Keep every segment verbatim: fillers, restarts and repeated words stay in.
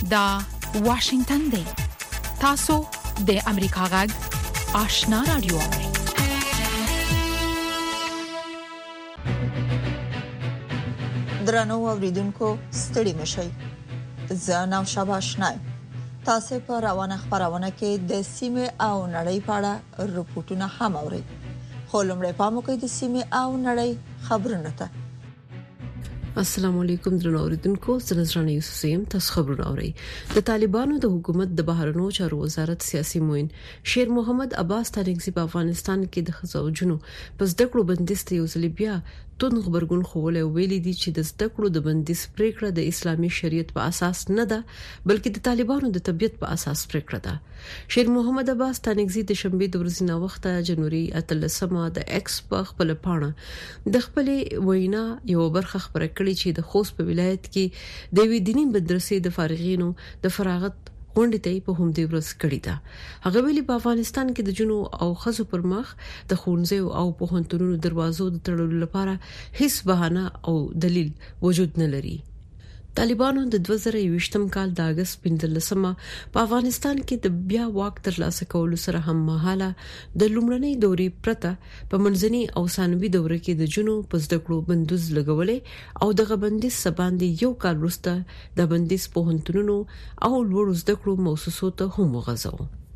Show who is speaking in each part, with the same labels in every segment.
Speaker 1: دا واشنگتن دی. تاسو د امریکا غږ آشنا رادیو اورئ.
Speaker 2: درنو اوریدونکو ستړي مشئ. زه نو شاباشنای. تاسو په روانه خبرونه کې د سیمه او نړۍ په اړه رپورټونه هم اورئ. خو لمړی پام وکړئ د سیمه او نړۍ خبرونه ته.
Speaker 3: السلام علیکم درنو اوریدونکو، زه نذرانه یوسف سیم. تاسو خبرونه اورئ. د طالبانو د حکومت د بهرنیو چارو وزارت سیاسي موین شیر محمد عباس تانګزی په افغانستان کې د خزوجونو پس د کړو بندیز ته یو ځل بیا تون خبرګون خوله ویلي دي چې د زده کړو د بندیز پریکړه د اسلامي شریعت په اساس نه ده، بلکې د طالبانو د طبيعت په اساس پریکړه ده. شیر محمد عباس تانګزی د شنبه د ورځې نا وخته جنوري اتلسمه د ایکس په خپل پاڼه د خپل وینا یو برخه خبره کړې چې د خوست په ولایت کې د وی دیني مدرسې د فارغینو د فراغت غونډې ته په هم دی ورځ کړی دا. هغه ویلي په افغانستان کې د جنو او خزو پر مخ د خونځو او په هنتونو دروازو د تړلو لپاره هیڅ بهانه او دلیل وجود نه لري. طالبانو د دوه زره یوویشتم کال د اگست پنځلسمه په افغانستان کې د بیا واک ترلاسه کولو سره هم مهاله د لومړنۍ دورې پرته په منځني او ثانوي دوره کې د جنو پس د کړو بندوز لګولې او د غبندیز سباندې یو کال وروسته د بندیز په هنتونو او لوړ زده کړو مؤسسو ته هم وغځو.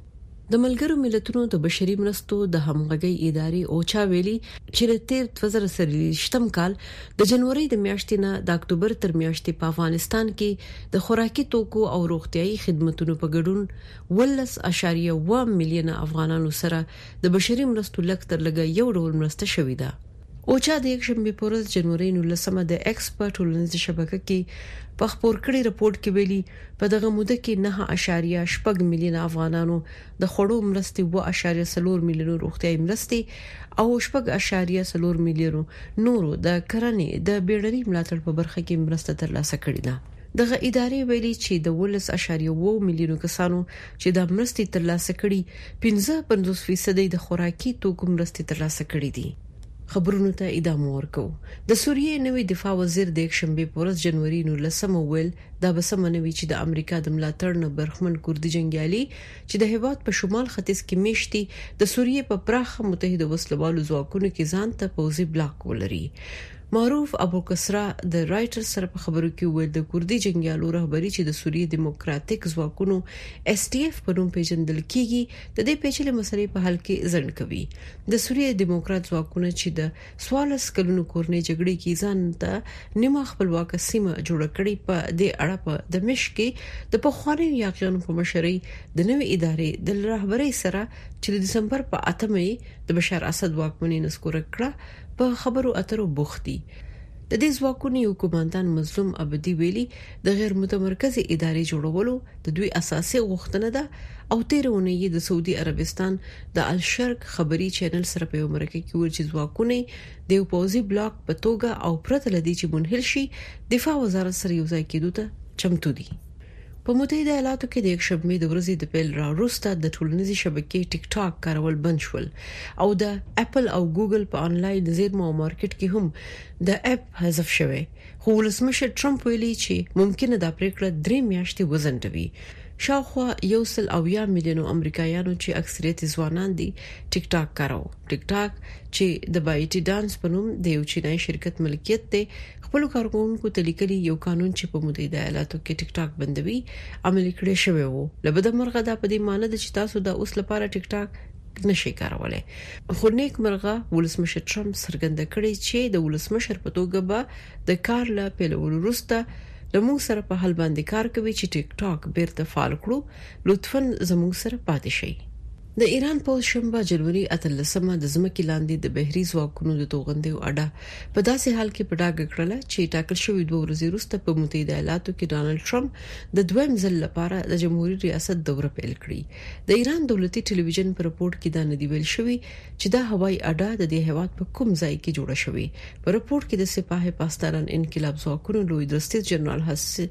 Speaker 3: د ملګرو ملتونو د بشري مرستو د همغږي ادارې اوچا ویلي چې د تیر دوه زره سرلشتم کال د جنوري د میاشتې نه د اکتوبر تر میاشتې په افغانستان کې د خوراکي توکو او روغتيایي خدماتو په ګډون ولس اشاریه و میلیون افغانانو سره د بشري مرستو لکتر لګي یو ډول مرسته شوې ده. اوچا د یک شنبه پورز جنوري نولسمه د ایکسپرت ټولنیز شبکې کې په خبر کړي رپورت کې ویلي په دغه موده کې نه اشاریه شپږ میلیون افغانانو د خړو مرستې و اشاریه څلور میلیون روغتيایي مرستې او شپږ اشاریه څلور میلیون نورو د کرنې د بیړني ملاتړ په برخه کې مرسته ترلاسه کړې ده. دغه ادارې ویلي چې د ولس اشاریه و میلیون کسانو چې د مرستې ترلاسه کړي پنځه پنځوس فیصد د خوراکي توکو مرستې ترلاسه کړې دي. خبرونو ته ادامه ورکو. د سوریې نوې دفاع وزیر د یک شنبه پورز جنوري نولسمه ویل دا بسمنوي چې د امریکا د ملاتړ نه برخمن کوردي جنگیالي چې د هیواد په شمال ختیځ کې میشتي د سوریې په پراخه متحده وسلوالو ځواکونو کې ځان ته پوزي بلاک ولري. معروف ابو کسرا د رائټر سره په خبرو کې ویل د کوردي جنگیالو رهبری چې د سوریې دیموکراتیک ځواکونو اس ټي اف په نوم پیژندل کیږي د دې پیچلې مسلې په حل کې ځند کوي. د سوریې دیموکرات ځواکونه چې د سوالس کلونو کورنۍ جګړې کې ځان ته نیمه خپلواک سیمه جوړ کړې په دې اړه په دمشق کې د پخواني یاغیانو په مشرۍ د نوې ادارې د رهبری سره چې د دسمبر په اتمه د بشار اسد واکمنۍ نسکور کړه په خبرو اترو بوختي. د دې ځواکونو یو کمانډان مظلوم ابدي ویلي د غیر متمرکزې ادارې جوړولو د دوی اساسي غوښتنه ده او تیرونه یې د سعودي عربستان د الشرق خبري چینل سره په امریکا کې ورچ ځواکونه د یو پوزي بلاک په توګه او پرته لدی چې منحل شي دفاع وزارت سره یو ځای کېدو ته چمتو دي. په متحده ایالاتو کې د یک شنبه د ورځې د پیل را وروسته د ټولنیزي شبکې ټیک ټاک کارول بند شول او د اپل او ګوګل په انلاین زیرمو مارکیټ کې هم د اپ حذف شوه. خو ولسمشر ټرمپ ویلي چې ممکنه دا پریکړه درې میاشتې وزندوي. شاوخوا یو سل او یا میلیون امریکایانو چې اکثریت ځوانان دي ټیک ټاک کارو. ټیک ټاک چې د بایټي ډانس په نوم د یو چینایي شرکت ملکیت دی خپل کارکونکو ته لیکلي یو قانون چې په متحده ایالاتو کې ټیک ټاک بندوي عملي کړی شوی وو. لبد مرغه دا په دې معنی ده چې تاسو د اوس لپاره ټیک ټاک نشي کارولای. خو نیک مرغه ولسمشر ټرمپ څرګنده کړی چې د ولسمشر په توګه به د کار له پیلولو وروسته زموږ سره په حل باندې کار کوي چې ټیک ټاک بیرته فعال کړو. لطفاً زموږ سره پاتې شئ. د ایران په شنبه جنوري اتلسمه د ځمکې لاندې د بحري ځواکونو د توغندې اډه په داسې حال کې پټاګ کړل چې ټاکل شوی دوه ورځې وروسته په متحده ایالاتو کې ډانلډ ټرمپ د دویم ځل لپاره د جمهوریت ریاست دوره پیل کړې. د ایران دولتي ټلویزیون په رپورت کې دا ندی ویل شوی چې دا هوایي اډه د دې هیواد په کوم ځای کې جوړه شوې. په رپورت کې د سپاه پاسداران انقلاب ځواکونو لوی درستیز جنرال حسن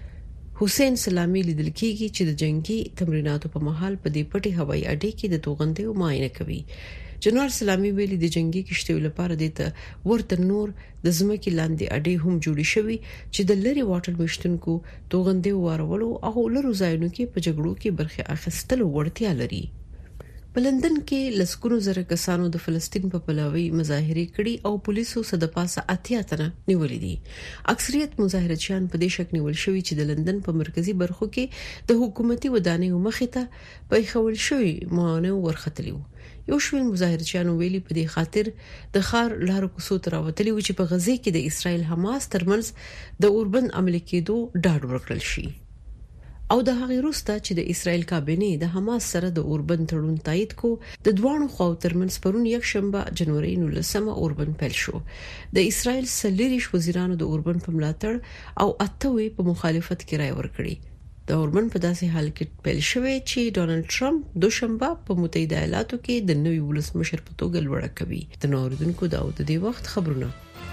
Speaker 3: حسین سلامي لیدل کېږي چې د جنگي تمریناتو په مهال په دې پټي هوایي اډې کې د توغندې معاینه کوي. جنرال سلامي ویلي د جنگي کشتیو لپاره د ورته نور د زمکې لاندې اډې هم جوړې شوې چې د لری واټر مشتونکو توغندې وارولو او لرو ځایونو کې په جګړو کې برخه اخیستلو وړتیا لري. په لندن کې لسکونو زره کسانو د فلسطین په پلوي مظاهره کړي او پولیسو صدپاسه اتیا تنه نیولې دي. اکثریت مظاهرچیان په دې شک نیول شوی چې د لندن په مرکزی برخو کې د حکومتي ودانیو مخې ته په خول شوی مانو ورختلیو. یو شوین مظاهرچیان ویلي په دې خاطر د خار لارو کوڅو تر وتلی و چې په غزه کې د اسرایل حماس ترمنځ د اوربند عمل کېدو ډاډ ورکړل شي. او د هغې وروسته چې د اسرایل کابینه د حماس سره د اوربند تړون تایید کو د دوانو خو ترمنځ پرون یک شنبه جنوري نولسمه اوربند پیل شو. د اسرایل سلیریش وزیرانو د اوربند په ملاتړ او اتوي په مخالفت کې رائے ورکړي. د اوربند په داسې حال کې پیل شوی چې ډونالد ټرمپ دوشنبه په متحده ایالاتو کې د نوي ولسمشر په توګه لوړه کوي. د نوردونکو د او د دې وخت خبرونه.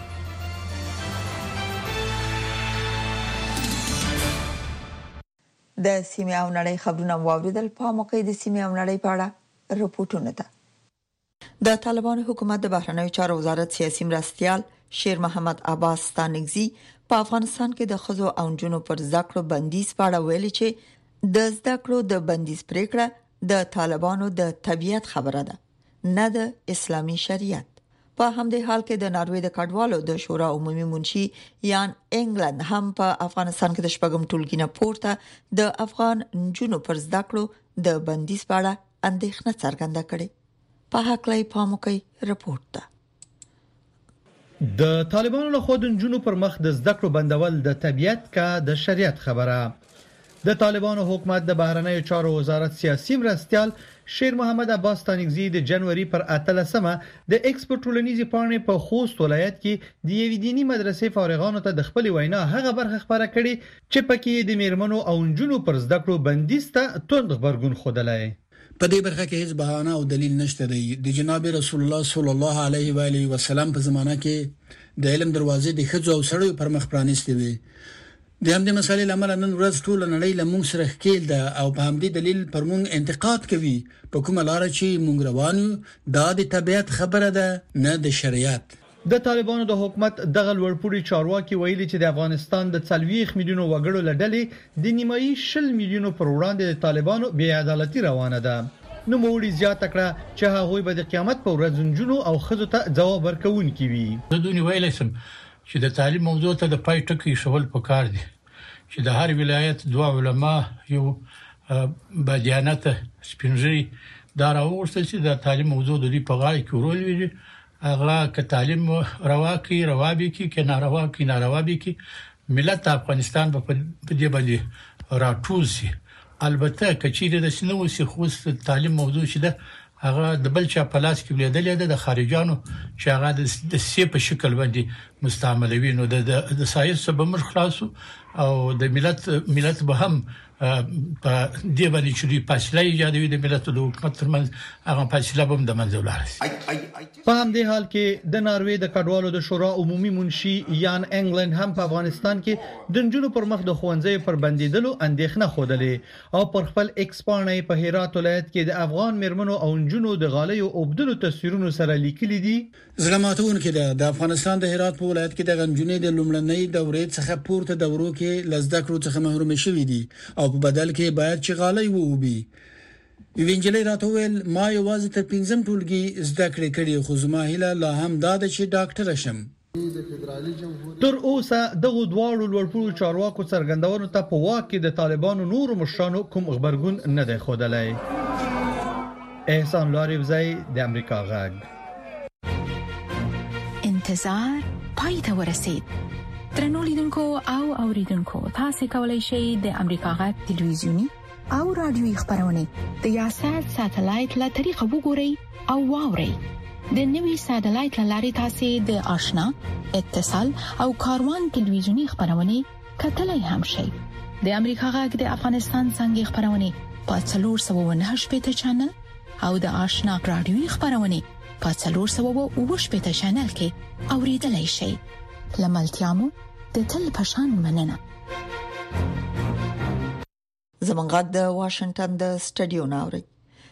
Speaker 2: د سیمه او نړۍ خبرونه واوریدل. په موقع د سیمه او نړۍ په اړه رپورټونه ده. د طالبان حکومت د بهرنیو چارو وزارت سیاسي مرستيال شیر محمد عباس ستانکزي په افغانستان کې د خزو او جنونو پر ذکر بندیز په اړه ویلي چې د ذکر د بندیز پریکړه د طالبانو د طبيعت خبره ده، نه د اسلامي شریعت. په همدې حال کې د ناروې د کډوالو د شورا عمومي منشي یان انګلند هم په افغانستان کې د شپږم ټولګي نه پورته د افغان جنونو پر ذکر د بندیز په اړه اندېښنه څرګنده کړې. په هکله په موقع رپورت ده.
Speaker 4: د طالبانو له خوا د جنونو پر مخ د ذکر بندول د طبيعت کا د شریعت خبره. د طالبانو حکومت د بهرنیو چارو وزارت سیاسي مرستيال شیر محمد عباس ستانکزي د جنوري پر اتلسمه د ایکسپورت ټولنیزي پاڼې په خوست ولایت کې د یوې دینی مدرسې فارغانو ته د خپل وینا هغه برخه خبره کړي چې پکې د میرمنو او جنونو پر ذکر بندیز ته توند خبرګون خودلای.
Speaker 5: په دې برخه کې هیڅ بهانه او دلیل نشته دی. د جناب رسول الله صلی الله علیه و آله وسلم په زمانہ کې د علم دروازې د خځو او سړیو پر مخ پرانیستې وي. د همدې مسالې لامل نن ورځ ټول نړۍ له موږ سره ښکیل ده او په همدې دلیل پر موږ انتقاد کوي په کومه لار چې موږ روانو دا د طبيعت خبره ده نه د شریعت.
Speaker 4: د طالبانو د حکومت دغه لوړپوړي چارواکي ویلي چې د افغانستان د څلويخ میلیونو وګړو لړلې د نیمایي شل میلیونو پر وړاندې د طالبانو بې عدالتي روانه ده. نو موړي زیاته کړه چې هغه به د قیامت په ورځ جنونو او خزو ته جواب ورکوونکي وي.
Speaker 6: د دونی ویلسم چې د تعلیم موضوع ته د پای ټکی شول پکار دي چې د هر ولایت دوه علما یو بدیانت سپینځري دا راوړل چې د تعلیم موضوع د دې په غاړه کې ورول وي. هغه ک تعلیم روا کی روابي کی ک ناروا کی ناروا کی ملت افغانستان په دې باندې راټوزي. البته کچېره د سينو سي خوست تعلیم موضوع شته هغه د بل چا په لاس کې ولیدل د خارجانو چې هغه د سی په شکل باندې مستعملوي. نو د د ساينس په مر خلاصو او د ملت ملت به هم په دې باندې چې فاصله ایجادوي د ملت د حکومت ترمنځ هغه فاصله به د منځ ولرسي.
Speaker 4: په همدې حال کې د ناروې د کډوالو د شورا عمومي منشي یان انګلند هم په افغانستان کې د جنونو پر مخ د خوندزې پر بندیدلو اندېښنه خوده او پر خپل ایکسپانې په هرات ولایت کې د افغان مرمنو او جنونو د غالي او عبدلو تصویرونو سره لیکلي دي.
Speaker 5: زلماتون کې د افغانستان د هرات په ولایت کې د غنجونې د لومړنۍ دورې څخه پورته دورو کې لزدکرو څخه محروم شوې دي او په بدل کې باید چې غالي ووبي. وینجلې راتوول ما یوازې تر پنځم ټولګي زده کړې کړې خو زما هیله لا هم دا ده چې ډاکټر شم.
Speaker 4: تر اوسه دغه دواړو لوړپوړو چارواکو څرګندونو ته په واک کې د طالبانو نور مشرانو کوم خبرګون نه دی ښودلی. احسان لاریوزی د امریکا غږ.
Speaker 1: انتظار پای ته ورسید. درنو لیدونکو او اوریدونکو تاسو کولی شئ د امریکا غږ ټلویزیونی او رادیوي خبرونه د یاشات ساتلایت له طریقو وګورئ او واورئ. د نوي ساتلایت لارې تاسو د آشنا اتصال او کاروان ټلویزیونی خبرونه کتلای هم شئ. د امریکا غږ د افغانستان څنګه خبرونه په څلور سوه و نهه شپږ چینل او د آشنا رادیوي خبرونه په څلور سوه و اووه شپږ چینل کې اوریدلای شئ. لملتيامو د تل پشان مننه.
Speaker 2: زمونږ د واشنگټن د سټډیو ناوړي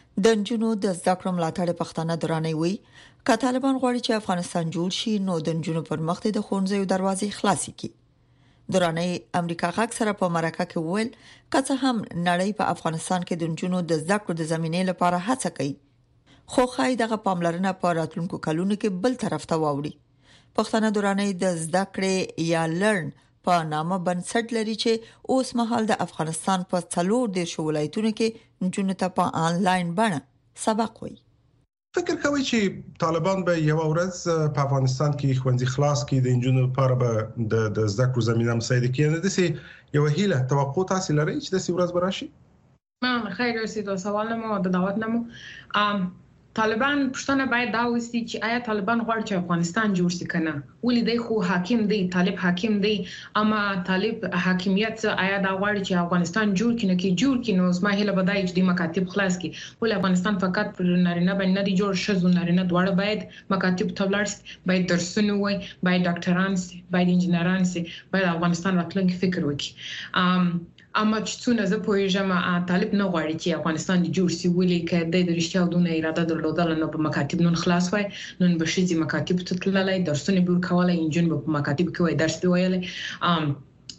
Speaker 2: د جنونو د زده کړو ملاتړ پښتانه درانه وي که طالبان غواړي چې افغانستان جوړ شي نو د جنونو پر مخ د ښوونځیو دروازې خلاصې کړي. درانه امریکا غاک سره په مرکه کې ویل که څه هم نړۍ په افغانستان کې د جنونو د زده کړو د زمینې لپاره هڅه کوي خو خای دغه پاملرنه په راتلونکو کلونو کې بل طرف ته واوړي. پښتانه درانه د زده کړې یا لرن په نامه بنسټ لري چې اوس مهال د افغانستان په څلور د ولایتونو کې جنونو ته په انلاین بڼه سبق وایي.
Speaker 7: فکر کوي چې طالبان به یو ورځ په افغانستان کې خوندې خلاص کړي د جنونو لپاره به د د زده کړو زمينه مساعده کړي نه دي یو هیله توقع تاسو لري چې د سی ورځ براشي؟
Speaker 8: ما خیر اوسې د سوال نمو د دعوت نمو ام طالبان پښتنه باید دا وستي چې آیا طالبان غواړي چې افغانستان جوړ شي کنه ولې دی خو حاکم دی طالب حاکم دی اما طالب حاکمیت آیا دا غواړي چې افغانستان جوړ کړي کې جوړ کړي نو زما هله بدای چې د مکاتب خلاص کړي ولې افغانستان فقط پر نارینه باندې دی جوړ شزو نارینه دواړه باید مکاتب تبلارس باید درسونه وای باید ډاکټران سي باید انجنیران سي باید افغانستان راتلونکي فکر وکړي ام اما چې څونه زه پوهیږم طالب نه غواړي چې افغانستان جوړ شي ولې کې د رښتیا دونه اراده درلودل نو په مکاتب نن خلاص وای نن به شي مکاتب ته تللای درسونه به کولای انجن په مکاتب کې وای درس به ویلای ام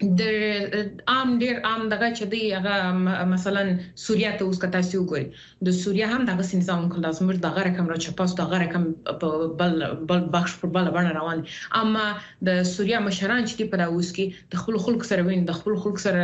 Speaker 8: د عام ډیر عام دغه چې دی هغه مثلا سوریه ته اوس کتا سی وګوري د سوریه هم دغه نظام کله زموږ دغه رقم را چپاس دغه رقم بل بل بخش پر بل باندې روان اما د سوریه مشران چې په اوس کې د خپل خلک سره وین د خپل خلک سره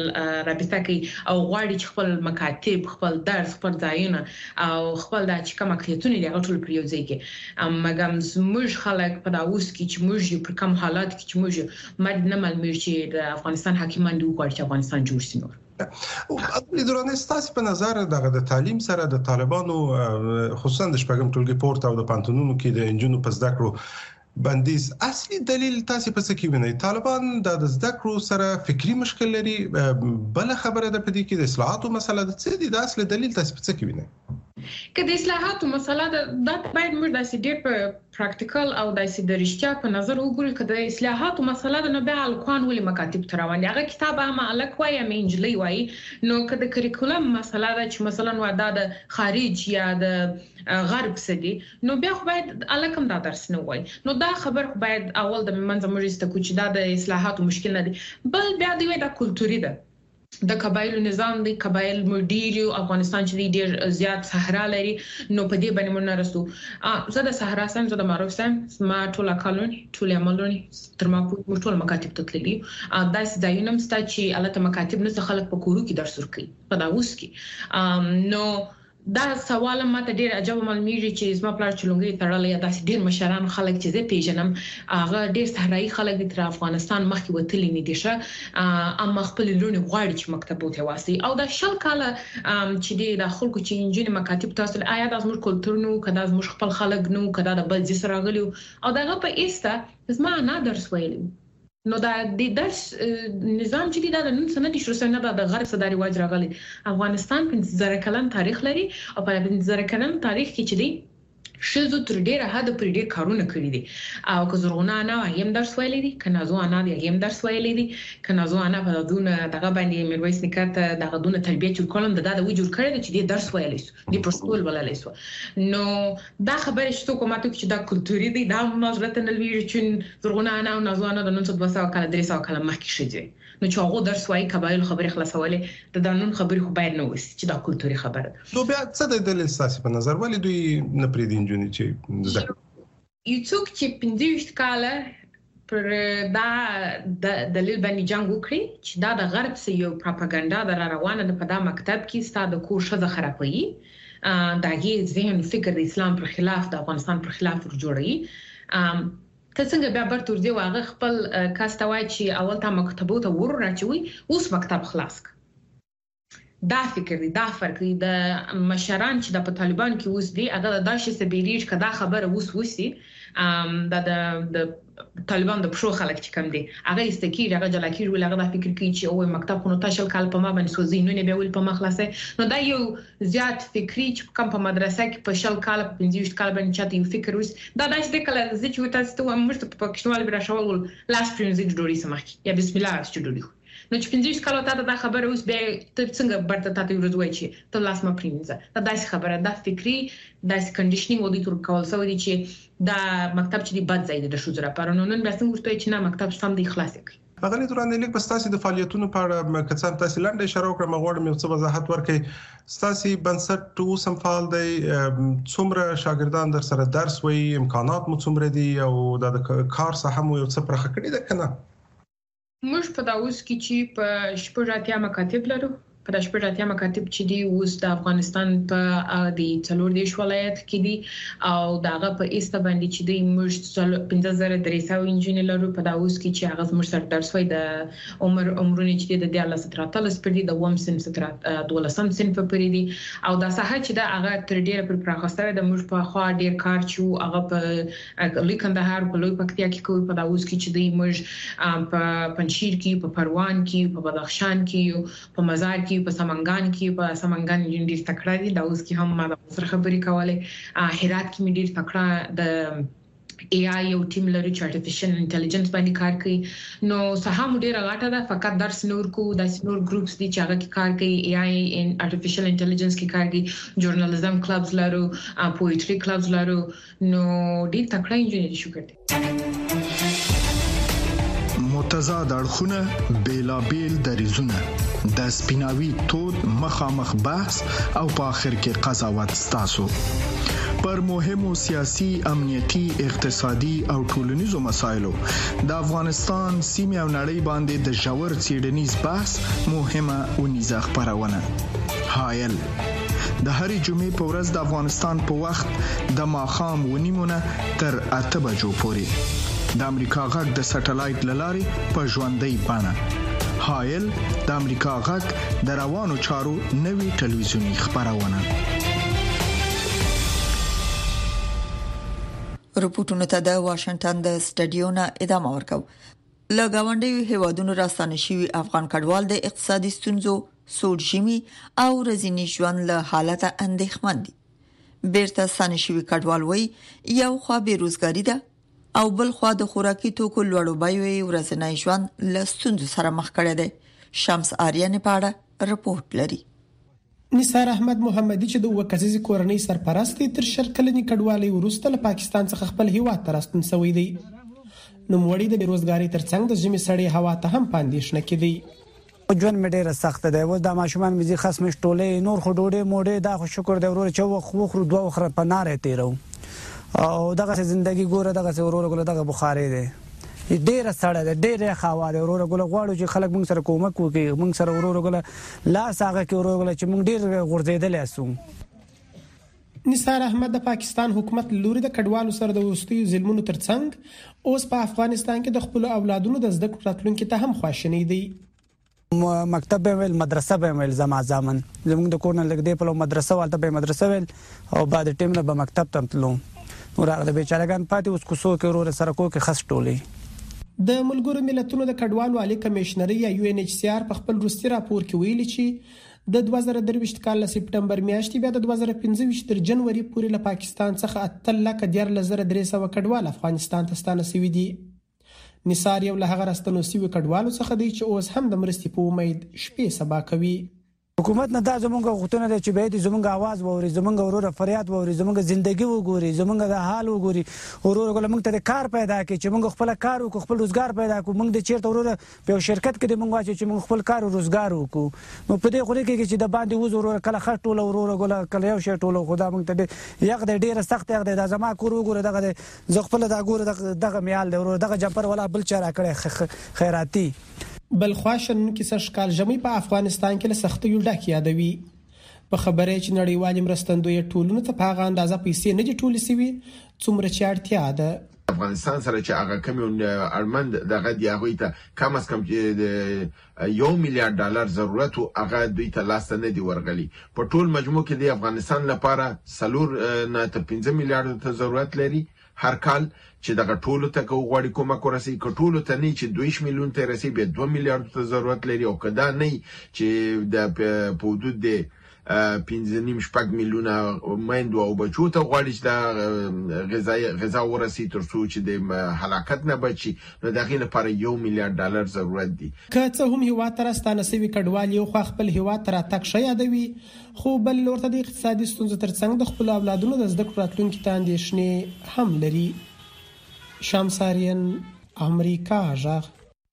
Speaker 8: رابطه کوي او غواړي چې خپل مکاتب خپل درس خپل ځایونه او خپل د چې کوم کلیتونه دی غټول پریوځي کې اما ګم زموږ خلک په اوس کې چې موږ په کوم حالات کې چې موږ مد نه معلومه چې افغانستان حاکمان دوی غواړي چې افغانستان جوړ شي نور.
Speaker 7: د درانه ستاسو په نظر دغه د تعلیم سره د طالبانو خصوصا د شپږم ټولګي پورته او د پانتونونو کې د انجونو په زده کړو بندیز اصلي دلیل تاسو په څه کې وینئ؟ طالبان د زده کړو سره فکری مشکل لري بل خبره ده په دې کې د اصلاحاتو مسله ده څه دي د اصلي دلیل تاسو په څه کې وینئ؟
Speaker 8: که د اصلاحاتو مسله ده د باید موږ د سیډ په پریکټیکل او د سیډ رښتیا په نظر وګورو که د اصلاحاتو مسله ده نو بیا الکوان ولې مکاتب تروان دي هغه کتاب هم الک وای هم انجلي وای نو که د کریکولم مسله ده چې مثلا ودا د خارج یا د غرب سدي نو بیا خو باید الکم دا درس نه وای نو دا خبر خو باید اول د منځ مجلس ته کوچ دا د اصلاحاتو مشکل نه دي بل بیا دی د کلتوري ده د قبایلو نظام دی قبایل مدیریو افغانستان چې ډیر زیات صحرا لري نو په دې باندې مونږ نه رسو زه د صحرا سم زه د معروف سم ما ټوله کالونی ټوله عملونی تر ما په ټول مکاتب ته تللی داس ځایونه مستا چې الته مکاتب نه خلک په کورو کې درس ورکوي په دا اوس کې نو دا سوال ماته ډیر عجب معلومیږي چې زما پلار چلونګي تړلې داسې ډیر مشران خلک چې زه پیژنم هغه ډیر صحرایي خلک د افغانستان مخکې وتلی نه دي شه اما خپل لوري غواړي چې مکتب ته واسي او دا شل کاله چې د خلکو چې انجینر مکاتب تاسو آیا د زموږ کلتور نو کدا زموږ خپل خلک نو کدا د بل ځای سره غلي او داغه په ایسته زما نه درس ویلي نو دا د درس نظام چې دا د نن سنتي شروع سره نه د غرب صداري واج راغلي افغانستان پنځه زره کلن تاریخ لري او په پنځه زره کلن تاریخ کې چې دی شزو تر ډیره حد پر ډیر کارونه کړی دي او که زرغونه انا هم درس ویلي دي کنه زو انا دی هم درس ویلي دي کنه زو انا په دونه دغه باندې میرویس نکاته دغه دونه تربیت کولم د دا د وجود کړی چې دی درس ویلی سو دی پرسکول ولالي سو نو دا خبره چې کومه ته چې دا کلتوري دی دا نظرت نه لوي چې زرغونه انا او نازو انا د نن څه دوه کال درې سو کال مخکې شي نو چې هغه درس وایي قبایل خبره خلاصولې د دانون خبرې خو باید نه وسی چې دا کلتوري خبره
Speaker 7: نو بیا څه د دلیل ساسي په نظر ولې دوی نه پرې دي انجونی چې زده
Speaker 8: یو څوک چې پنځه کاله پر دا د دلیل باندې جنگ وکړي چې دا د غرب سه یو پروپاګاندا در روانه ده په دا مکتب کې ستاسو د کور شزه خرابوي داګه ذهن فکر د اسلام پر خلاف د افغانستان پر خلاف جوړي ته څنګه بیا برته ورځي واغه خپل کاستوای چې اول تا مکتبو ته ور راچوي اوس مکتب خلاص دا فکر دی دا فرق دی د مشران چې د طالبان کې اوس دی هغه د داش سبیریج کدا خبره اوس وسی د د طالبان د پښو خلک چې کم دي هغه استکی هغه جلاکی ول هغه د فکر کوي چې او مکتب خو نو تاسو کال په ما باندې سوزي نو نه به ول په ما خلاصه نو دا یو زیات فکری چې کم په مدرسه کې په شل کال په پنځه کال باندې چاته یو فکر وس دا داش د کله چې تاسو ته مرسته په پښتونوال بیا شاول لاس پرنځي جوړی سمخ یا بسم الله چې جوړی نو چې پنځه کال ته دا خبره اوس به ته څنګه برته تاسو ورځوي چې ته لاس ما پرینځه دا داسې خبره دا فکری داسې کنډیشنینګ ودی تر کول سو دي چې دا مکتب چې دی بد ځای د شوزره پرونن بس ورته چې نه مکتب سم دی خلاص کړي.
Speaker 7: اغلی دوران لیک بس تاسو د فعالیتونو په اړه کڅام تاسو لاندې اشاره وکړم غواړم یو څه وضاحت ورکړئ. تاسو بنسټ تو سم فعال دی څومره شاګردان در سره درس وایي امکانات مو څومره دي او د کار ساحه مو یو څه پرخه کړی ده کنه؟
Speaker 8: موږ په داوس کې چې په شپږ اتیا مکاتب لرو. په د شپږ اتیا مکاتب چې دی اوس د افغانستان په د څلور دیش ولایت کې دي او داغه په ایست باندې چې دی موږ پنځه زره درې سوه انجینر لرو. په داوس کې چې هغه موږ سره درس وای د عمر عمرونه چې د دیاله ستراتلس پر دي د وم سن سترات دولسم سن په پر دي او دا ساحه چې دا هغه تر ډیره پر پراخسته د موږ په خوا ډیر کار چې هغه په لیکندهار په لوی پکتیا کې کوي. په داوس کې چې دی موږ په پنځیر کې په پروان کې په بدخشان کې په مزار کې په سمنګان کې په سمنګان ډیر تکړه دي. دا اوس کې هم ما د سره خبرې کولې. هرات کې مې ډیر تکړه د اي اي یو ټیم لري چې ارتفیشل انټيليجنس باندې کار کوي. نو سهم ډیر غاټه ده فقط درس نور کو د نور ګروپس دي چې هغه کې کار کوي. اي اي ان ارتفیشل انټيليجنس کې کار کوي. جورنالیزم کلبز لرو پوئټري کلبز لرو. نو ډیر تکړه انجینر شو کړي.
Speaker 9: متضاد اړخونه بیلابیل دریزونه د سپیناوي تود مخامخ بحث او په اخر کې قضاوت ستاسو پر مهمو سیاسي امنیتي اقتصادي او ټولنیزو مسایلو د افغانستان سیمه او نړۍ باندې د ژور څېړنیز بحث مهمه ونیزه خبرونه حایل د هرې جمعې په ورځ د افغانستان په وخت د ماخام ونیمونه تر اته بجو پورې د امریکا غږ د سټلایټ لارې په ژوندۍ بڼه حایل د امریکا غږ د روانو چارو نوي ټلویزیونی خبرونه.
Speaker 2: رپورټونه ته د واشنگټن د سټډیو نه ادامه ورکو. لګاونډي هیوادونو راستانه شوی افغان کډوال د اقتصادي ستونزو سوډشمي او رزيني ژوند له حالت اندېښمن دي. بیرته ستانه شوی کډوال وای یو خو بیروزګاری ده او بل خو د خوراکي توکو لوړو بیې ورځنی ژوند له ستونزو سره مخ کړي دي. شمس آریان په اړه رپورټ لري.
Speaker 10: نثار احمد محمدي چې د وکزيزي کورنۍ سرپرست تر شرکلنی کډوالۍ وروسته له پاکستان څخه خپل هیواد ته راستون شوی دی. نو موړي د بیروزګاری ترڅنګ د ژمي سړې هوا ته هم پاندېښنه کړي.
Speaker 11: ژوند مې ډېر سخت دی. و د ماشومان مې خاص مې ټوله نور خو ډوډۍ موډۍ دا خو شکر دی ورور چې خو خو دوه خره په ناره تیرو او دغه ژوندۍ ګوره دغه ورور ګل دغه بخاري دی ډیره سړه ده ډیره خاواره ورور ګل غواړو چې خلک موږ سره کومک وکړي. موږ سره ورور ګل لا ساغه کې ورور ګل چې موږ ډیر غورځیدل اسو.
Speaker 10: نثار احمد د پاکستان حکومت لوري د کډوالو سره د وروستیو ظلمونو ترڅنګ اوس په افغانستان کې د خپل اولادونو د زده کړو راتلونکو ته هم خواشنی دی.
Speaker 11: مکتب به ویل مدرسه به ویل زما ځامن زموږ د کورن لګ دی په مدرسه والته به مدرسه ویل او بعد ټیم نه به مکتب ته تلو. ورغه د بیچارهګان پاتې اوس کوڅو کې ورور سره کو کې خس ټولې.
Speaker 10: د ملګرو ملتونو د کډوالو عالی کمشنري یا یو ان ایچ سی آر په خپل روسي راپور کې ویلي چې د دوه زره درویشت کال له سپټمبر میاشتې بیا د دوه زره پنځه ویشت تر جنوري پورې له پاکستان څخه اته لک دیارلس زره درې سوه کډوال افغانستان ته ستانه شوي دي. نثار یو له هغه راستنو شوي کډوالو څخه دی چې اوس هم د مرستې په امید شپې سبا کوي.
Speaker 11: حکومت نه دا زمونږ غوښتنه ده چې به دې زمونږ आवाज ووري زمونږ ورور فریاد ووري زمونږ ژوندۍ وګوري زمونږ د حال وګوري ورور ګل موږ ته کار پیدا کړي چې موږ خپل کار وکړو خپل روزګار پیدا کړو. موږ د چیرته ورور په شرکت کې موږ واچو چې موږ خپل کار او روزګار وکړو. نو په دې خو کې چې د باندې وز ورور کله خټ ټوله ورور ګل کله یو شی ټوله خدا موږ ته یغ د ډیره سخت یغ د زما کور وګوره دغه ز خپل د ګوره دغه میال د ورور دغه جمپر ولا بل چا را کړي خیراتی.
Speaker 10: بل خواشن کې سشکال جمعي په افغانستان کې له سختۍ ډک یادوي. په خبره چې نړیوال مرستندوی ټولونه ته په هغه اندازه پیسې نه دي ټول سوي څومره چې اړتیا ده.
Speaker 12: افغانستان سره چې هغه کمی اړمند دغه دی هغه ته کم از کم چې د یو میلیارډ ډالر ضرورت او هغه دوی ته لاس نه دی ورغلی. په ټول مجموع کې د افغانستان لپاره سلور نه تر پنځه میلیارډ ته ضرورت لري هر کال چې دغه ټولو ته کوغړی کومه کورسي کټولو ته نه چې دوه میلیون ته رسي به دوه میلیارډ ته ضرورت لري او کدا نه چې د په حدود د پنځه نیم شپږ میلیونه میندو او بچو ته غواړي چې د غذا غذا ورسي ترڅو چې د هلاکت نه بچي نو دغه لپاره یو میلیارډ ډالر ضرورت دي.
Speaker 10: که څه هم هیواد تر ستانه سوي کډوال یو خو خپل هیواد تر اتک شي یادوي خو بل ورته د اقتصادي ستونزو ترڅنګ د خپل اولادونو د زده کړو راتلونکي ته اندېښنې هم لري. شمساریان امریکا ژغ.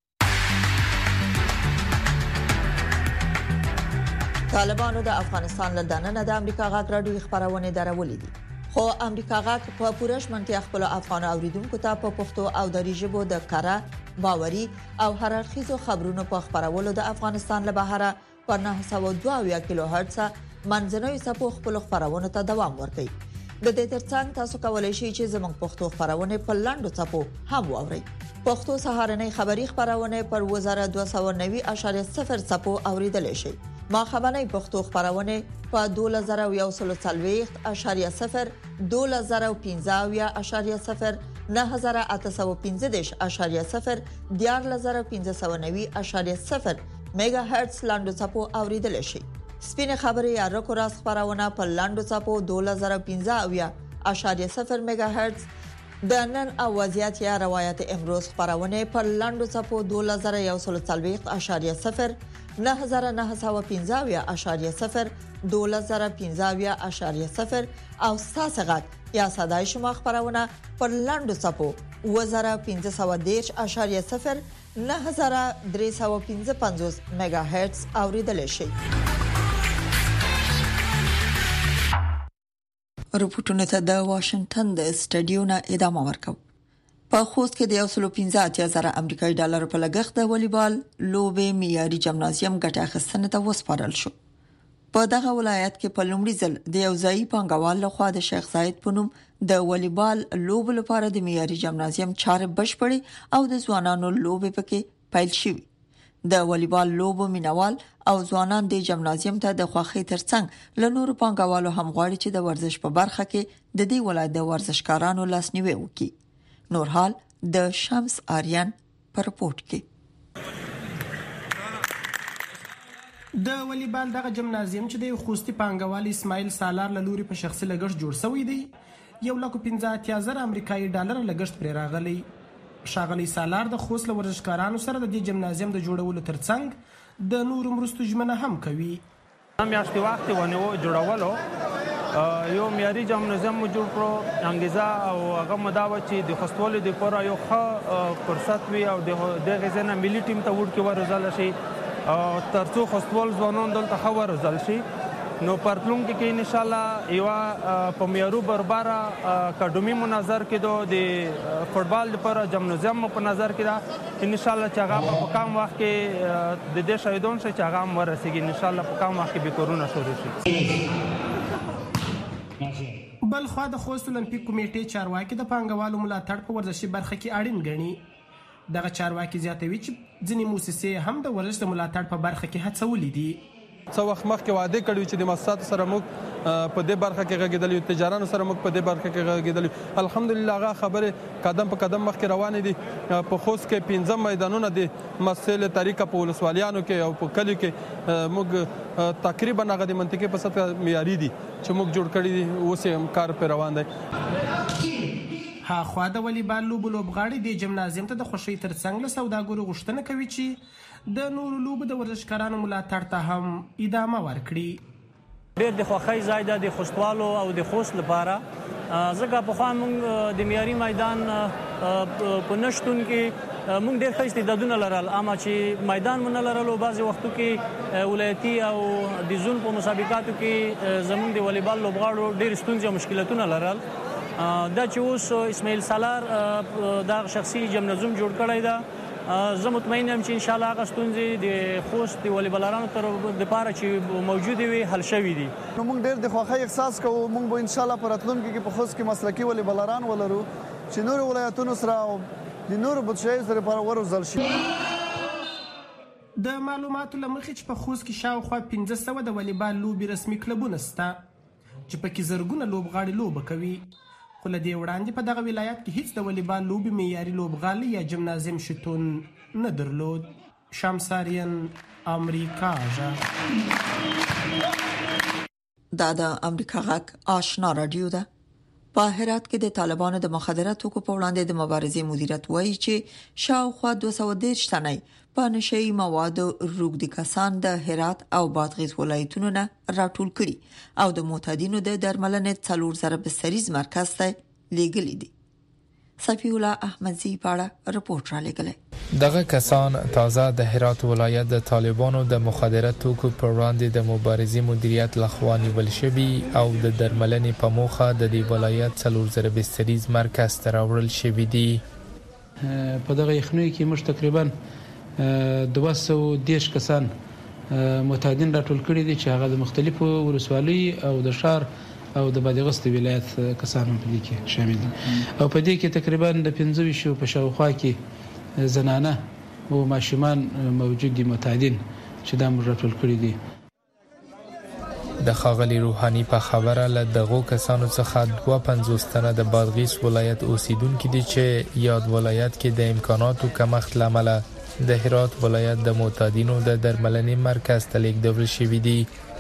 Speaker 2: طالبانو د افغانستان له دننه د امریکا غاک راډیو خبرونه درولې دي خو امریکا غاک په پوره شمنتیا خپل افغان اوریدونکو ته په پښتو او دری ژبه د کارا باوري او هر اړخیزو خبرونو په خبرولو د افغانستان له بهره په نه سوه دوه اویا کیلو هرتز منځنوي سپو خپل خبرونه ته دوام ورکړي. د دې ترڅنګ تاسو کولای شئ چې زموږ پښتو خبرونه په لاندو سپو هم واورئ. پښتو سهارنۍ خبری خبرونه پر وزاره دوه سوه نوي اعشاریه صفر سپو اوریدل شي. ما خبرنۍ پښتو خبرونه په دوه زره یو سل څلوېښت اعشاریه صفر دوه زره پنځه اویا اعشاریه صفر نه زره اته سوه پنځه دېرش اعشاریه صفر دیارلس زره پنځه سوه نوي اعشاریه صفر میگا هرتز لاندو چپو اوریدل شي. سپینه خبري یا رکو راس خبرونه په لاندو چپو دوه زره پنځه اویا اعشاریه صفر میگا هرتز د نن اوازيات یا روایت امروز خبرونه په لاندو چپو دوه زره یو سل څلوېښت اعشاریه صفر نه زره نه سوه پنځه اویا اعشاریه صفر دوه زره پنځه اویا اعشاریه صفر او ساسغت یا صداي شما خبرونه پر لاندو چپو و زره پنځه سوه دېرش اعشاریه صفر نه زره درې سوه پنځه پنځوس میگا هرتز اوریدل شي. رپورټونه ته د واشنگټن د سټډیو نه ادامه ورکوي. په خوست کې د یو سل پنځه اتیا زره امریکایي ډالر په لګښت د والیبال لوبې معیاري جمنازیم ګټه اخیستنه ته وسپارل شو. په دغه ولایت کې په لومړي ځل د یو ځای پنګوال لخوا د شیخ زاید په نوم د والیبال لوبو لپاره د معیاري جمنازیم چارې بشپړې او د ځوانانو لوبې پکې پیل شوې. د والیبال لوبو مینوال او ځوانان د جمنازیم ته د خوخي ترڅنګ له نورو پنګوالو هم غواړي چې د ورزش په برخه کې د دې ولایت د ورزشکارانو لاسنیوي وکړي. نور حال د شمس آریان پر رپورت کې.
Speaker 10: د والیبال دغه جمنازیم چې د خوستي پانګوال اسماعیل سالار له لوري په شخصي لګښت جوړ شوی دی یو لک پنځه اتیا زره امریکایي ډالر لګښت پرې راغلی. شاغلی سالار د خوست له ورزشکارانو سره د دې جمنازیم د جوړولو ترڅنګ د نورو مرستو ژمنه هم کوي.
Speaker 13: میاشتې وخت ونه جوړولو یو معیاري جمنازیم مو جوړ کړو انګیزه او هغه مداوه چې د خوستوالو د لپاره یو ښه فرصت وي او د غزا نه ملي ټیم ته وړ کې ورزل شي ترڅو خوستوال ځوانان دلته ښه ورزل شي. نو پرتلونکو کې ان شاء الله یو په معیارو برابر اکاډمي منظر کېدو د فوټبال لپاره جمنازیم په نظر کې دا ان شاء الله چې هغه په کم وخت کې د دې شاهدون شي چې هغه هم ورسیږي ان شاء الله په کم وخت کې به کورونه شروع شي.
Speaker 10: بل خو د خوست اولمپیک کمیټې چارواکي د پنګوالو ملاتړ په ورزشي برخه کې اړین ګڼي. دغه چارواکي زیاتوي چې ځینې موسسې هم د ورزش د ملاتړ په برخه کې هڅولې دي.
Speaker 14: څو وخت مخکې وعده کړی چې د مؤسساتو سره موږ په دې برخه کې غږیدل یو تجارانو سره موږ په دې برخه کې غږیدل. الحمدلله هغه خبره قدم په قدم مخکې روانې دي. په خوست کې پنځه میدانونه د مسل طریقه په ولسوالیانو کې او په کلیو کې موږ تقریبا هغه د منطقې په سطح معیاري دي چې موږ جوړ کړی دي. اوس هم کار په روان دی.
Speaker 10: ها خو د والیبال لوبو لوبغاړي د جمنازیم ته د خوشي ترڅنګ له سوداګرو غوښتنه کوي چې د نورو لوبو د ورزشکارانو ملاتړ ته هم ادامه ورکړي.
Speaker 15: ډېر د خوښۍ ځای ده د خوستوالو او د خوست لپاره ځکه پخوا موږ د معیاري میدان په نشتون کې موږ ډېر ښه استعدادونه لرل اما چې میدان مو نه لرلو بعضې وختو کې ولایتي او د زون په مسابقاتو کې زموږ د والیبال لوبغاړو ډېر ستونزې او مشکلتونه لرل. دا چې اوس اسماعیل سالار دا شخصي جمنازیم جوړ کړی ده زه مطمئن یم چې ان شاء الله هغه ستونزې د خوست د والیبالانو تر لپاره چې موجود وي حل شوي دي.
Speaker 16: نو موږ ډېر د خوښۍ احساس کوو. موږ به ان شاء الله په راتلونکي کې په خوست کې مسلکي والیبالان ولرو چې نور ولایتونو سره او د نورو بچیانو سره لپاره ورزل شي.
Speaker 10: د معلوماتو لمخې چې په خوست کې شاوخوا پنځه سوه د والیبال لوبې رسمي کلبونه شته چې پکې زرګونه لوبغاړي لوبه کوي. خو له دې وړاندې په دغه ولایت کې هیڅ د والیبال لوبې معیاري لوبغالي یا جمنازیم شتون نه درلود. شمساریان امریکا ژغ.
Speaker 2: دا د امریکا غږ آشنا رادیو ده. په هرات کې د طالبانو د مخدره توکو په وړاندې د مبارزې مدیریت وایي چې شاوخوا دوه سوه دېرش تنه په نشئی موادو روږدي کسان د هرات او بادغیس ولایتونو نه راټول کړي او د معتادینو د درملنې څلور زره بستریز مرکز ته لیږلي دي. صفی الله احمدزی پاړه رپورټ را لګلې.
Speaker 17: دغه کسان تازه د هرات ولایت د طالبانو د مخدره توکو پر وړاندې د مبارزې مدیریت لخوا نیول شوي او د درملنې په موخه د دې ولایت څلور زره بستریز مرکز ته راوړل شوي دي.
Speaker 18: په دغه یخنۍ کې موږ تقریبا دوه سوه دېرش کسان معتادین راټول کړي دي چې هغه د مختلفو ولسوالۍ او د شهر او د بادغیس ولایت کسان هم په دې کې شامل دي او په دې کې تقریبا د پنځه ویشت په شاوخوا کې زنانه او ماشومان موجود دي معتادین چې دا موږ راټول کړي دي.
Speaker 17: د ښاغلي روحاني په خبره له دغو کسانو څخه دوه پنځوس تنه د بادغیس ولایت اوسیدونکي دي چې یاد ولایت کې د امکاناتو کمښت له امله د هرات ولایت د معتادینو د درملنې مرکز ته لیږدول شوي دي.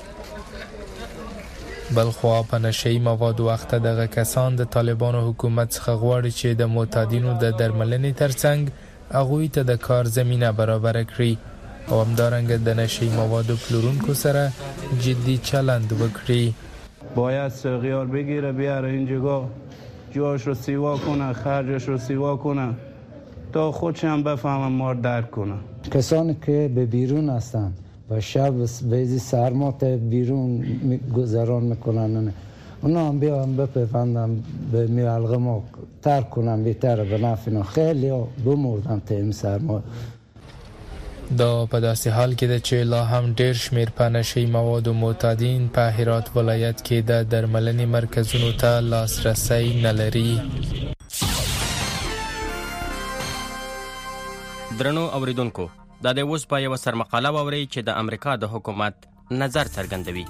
Speaker 17: بلخوا په نشئی موادو وخته دغه کسان د طالبانو حکومت څخه غواړي چې د معتادینو د درملنې ترڅنګ هغوی ته د کار زمینه برابر کړي او همدارنګه د نشئی موادو پلورونکو سره جدی چلند وکړي.
Speaker 19: باید سرغیار بگیره بیاره اینجا جاش رو سیوا کنه خرجش رو سیوا کنه تا خودش هم بفهمم ما درک کنه.
Speaker 20: کسانی که به بیرون هستند و شب بیزی سرمات بیرون گذران میکنن اونا هم بیان بپیوندن به میالغه ما ترک کنن بیتره به نفینا خیلی ها بمردن تیم سرما.
Speaker 17: دا په داسې حال کې ده چې لا هم ډیر شمیر په نشئی موادو معتادین په هرات ولایت کې د درملنې مرکزونو ته لاسرسی نه لري.
Speaker 21: درنو اوریدونکو دا د اوس په یو سرمقاله ووري چې د امریکا د حکومت نظر څرګندوي.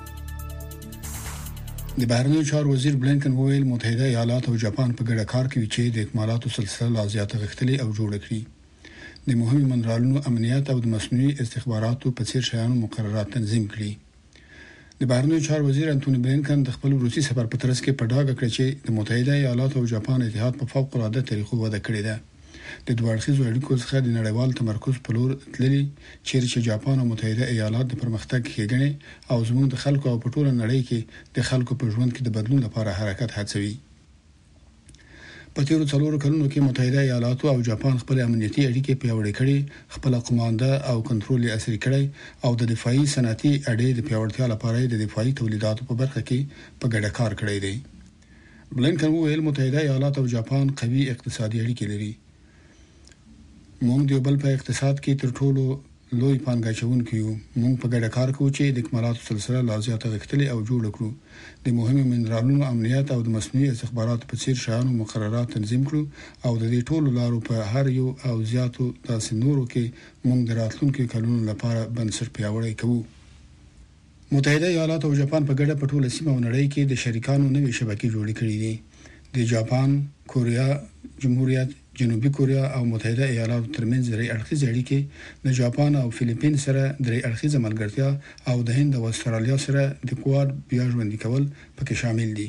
Speaker 5: د بهرنیو چارو وزیر بلینکن وویل متحده ایالات او جاپان په ګډه کار کوي چې د اکمالاتو سلسله لا زیاته غښتلې او جوړه کړي. د مهمو منرالونو امنیت او د مصنوعي استخباراتو په څیر شیانو مقررات تنظیم کړي. د بهرنیو چارو وزیر انټونی بلینکن د خپل روسي سفر په ترڅ کې په ډاګه کړ چې د متحده ایالات او جاپان اتحاد په فوق العاده طریقو وده کړی دی. د دوه اړخیزو اړیکو څخه د نړیوال تمرکز په لور تللی چې جاپان او متحده ایالات د پرمختګ ښېګڼې او زموږ د خلکو او په ټوله نړۍ کې د خلکو په ژوند کې د بدلون لپاره حرکت هڅوي. په تیرو څلورو کلونو کې متحده ایالات او جاپان خپل امنیتي اړیکې پیاوړې کړې، خپل قومانده او کنټرول یې عصري کړی او د دفاعي صنعتي اړې د پیاوړتیا لپاره د دفاعي تولیداتو په برخه کې په ګډه کار کړی دی. بلینکن وویل متحده ایالات او جاپان قوي اقتصادي اړیکې لري. موږ د بل په اقتصاد کې تر ټولو لوی پانګاچونکي یو. موږ په ګډه کار کوو چې د اکمالاتو سلسله لا زیاته غښتلې او جوړه کړو، د مهمو منرالونو امنیت او د مصنوعي استخباراتو په څیر شیانو مقررات تنظیم کړو او د دې ټولو لارو په هر یو او زیاتو داسې نورو کې موږ د راتلونکو کلونو لپاره بنسټ پیاوړی کوو. متحده ایالات او جاپان په ګډه په ټوله سیمه او نړۍ کې د شریکانو نوې شبکې جوړې کړې دي. د جاپان، کوریا جمهوریت، جنوبي کوریا او متحده ایالاتو ترمنځ درې اړخیزې اړیکې، د جاپان او فلیپین سره درې اړخیزه ملګرتیا او د هند او استرالیا سره د کواد بیا ژوندي کول پکې شامل دي.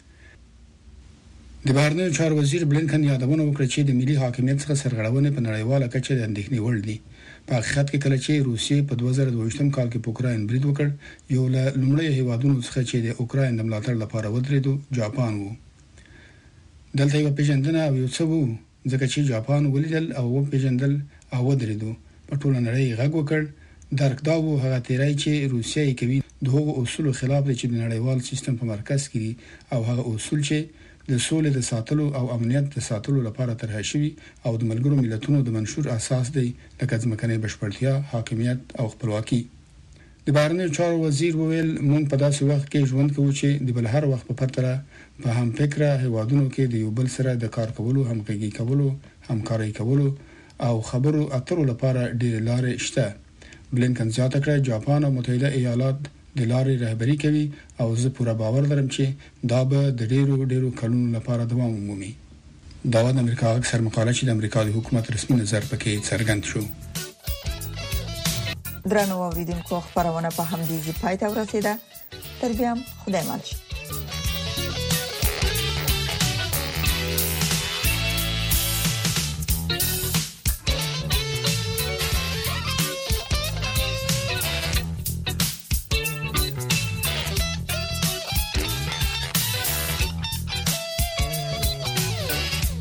Speaker 5: د بهرنیو چارو وزیر بلینکن یادونه وکړه چې د ملي حاکمیت څخه سرغړونې په نړیواله کچه د اندېښنې وړ دي. په حقیقت کې کله چې روسیې په دوه زره دوه ویشتم کال کې په اوکراین برید وکړ، یو له لومړیو هیوادونو څخه چې د اوکراین د ملاتړ لپاره ودرېدو جاپان وو. دلته یو پیژندنه او یو څه وو ځکه چې جاپان ولیدل او و پیژندل او ودرېدو، په ټوله نړۍ غږ وکړ. درک دا وو هغه تیرای چې روسیه یې کوي د هغو اصولو خلاف دی چې د نړیوال سیستم په مرکز کې دي او هغه اصول چې د سولې د ساتلو او امنیت د ساتلو لپاره طرح شوي او د ملګرو ملتونو د منشور اساس دی، لکه ځمکنۍ بشپړتیا، حاکمیت او خپلواکي. د بهرنیو چارو وزیر وویل موږ په داسې وخت کې ژوند کوو چې د بل هر وخت په پرتله په هم فکره هیوادونو کې د یو بل سره د کار کولو، همغږي کولو، همکاري کولو او خبرو اترو لپاره ډېر لارې شته. بلینکن زیاته کړه جاپان او متحده ایالات د لارې رهبری کوي او زه پوره باور لرم چې دا به د ډېرو ډېرو کلونو لپاره دوام ومومي. دا د امریکا غږ سرمقاله چې د امریکا د حکومت رسمي نظر پکې څرګند شو.
Speaker 2: درنو اوریدونکو خبرونه په همدې ځای پای ته ورسیده. تر بیا خدای مل.